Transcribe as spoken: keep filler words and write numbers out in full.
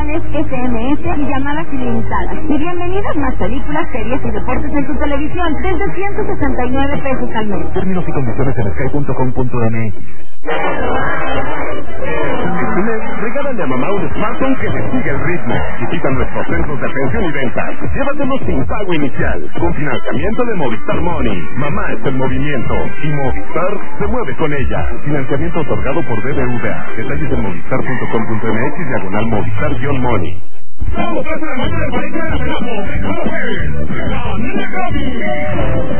mensajes, S M S y llamadas ilimitadas. Y bienvenidas más películas, series y deportes en tu televisión desde ciento sesenta y nueve pesos al mes. Términos y condiciones en sky punto com punto m x. Este mes, regálale a mamá un smartphone que le siga el ritmo. Visita nuestros centros de atención y venta. Llévatelo sin pago inicial, con financiamiento de Movistar Money. Mamá está en movimiento y Movistar se mueve con ella. Financiamiento otorgado por B B V A. Detalles en movistar punto com punto m x diagonal Movistar-Money. Vamos a hacer la mañana para